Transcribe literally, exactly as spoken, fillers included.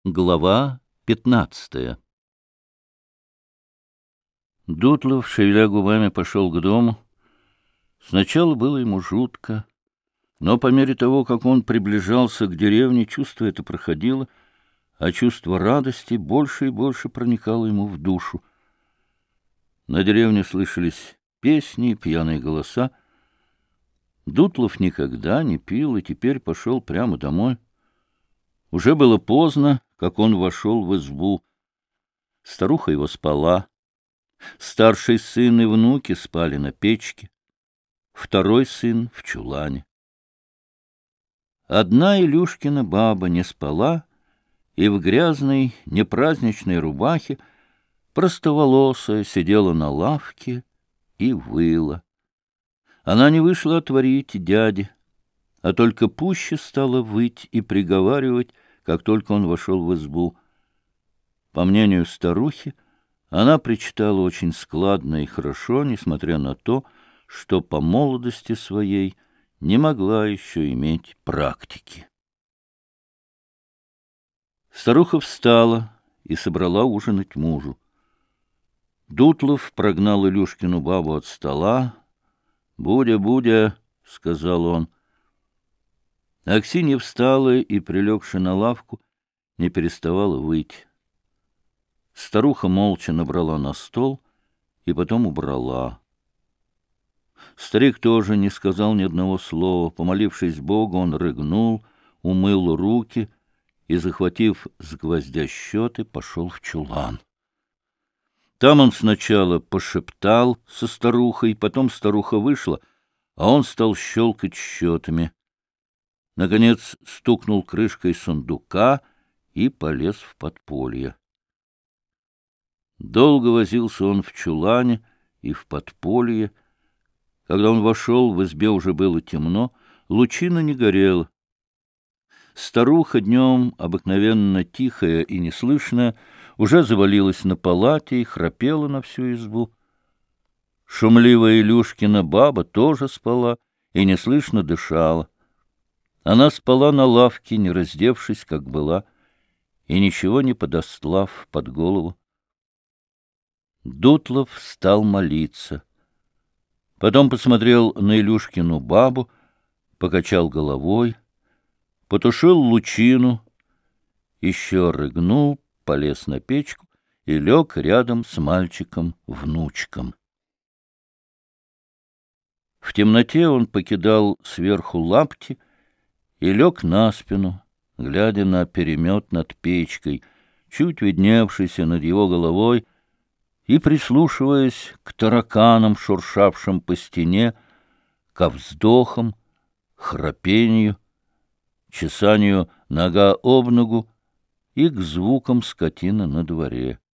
Глава пятнадцатая. Дутлов, шевеля губами, пошел к дому. Сначала было ему жутко, но по мере того, как он приближался к деревне, чувство это проходило, а чувство радости больше и больше проникало ему в душу. На деревне слышались песни, пьяные голоса. Дутлов никогда не пил и теперь пошел прямо домой. Уже было поздно, как он вошел в избу. Старуха его спала. Старший сын и внуки спали на печке. Второй сын в чулане. Одна Илюшкина баба не спала и в грязной, непраздничной рубахе простоволосая сидела на лавке и выла. Она не вышла отворить дяде, а только пуще стала выть и приговаривать, как только он вошел в избу. По мнению старухи, она причитала очень складно и хорошо, несмотря на то, что по молодости своей не могла еще иметь практики. Старуха встала и собрала ужинать мужу. Дутлов прогнал Илюшкину бабу от стола. «Будя, Будя», — сказал он. Аксинья встала и, прилегши на лавку, не переставала выть. Старуха молча набрала на стол и потом убрала. Старик тоже не сказал ни одного слова. Помолившись Богу, он рыгнул, умыл руки и, захватив с гвоздя счеты, пошел в чулан. Там он сначала пошептал со старухой, потом старуха вышла, а он стал щелкать счетами. Наконец стукнул крышкой сундука и полез в подполье. Долго возился он в чулане и в подполье. Когда он вошел, в избе уже было темно, лучина не горела. Старуха, днем обыкновенно тихая и неслышная, уже завалилась на палате и храпела на всю избу. Шумливая Илюшкина баба тоже спала и неслышно дышала. Она спала на лавке, не раздевшись, как была, и ничего не подостлав под голову. Дутлов стал молиться. Потом посмотрел на Илюшкину бабу, покачал головой, потушил лучину, еще рыгнул, полез на печку и лег рядом с мальчиком-внучком. В темноте он покидал сверху лапти и лег на спину, глядя на перемет над печкой, чуть видневшийся над его головой, и прислушиваясь к тараканам, шуршавшим по стене, ко вздохам, храпению, чесанию нога об ногу и к звукам скотины на дворе.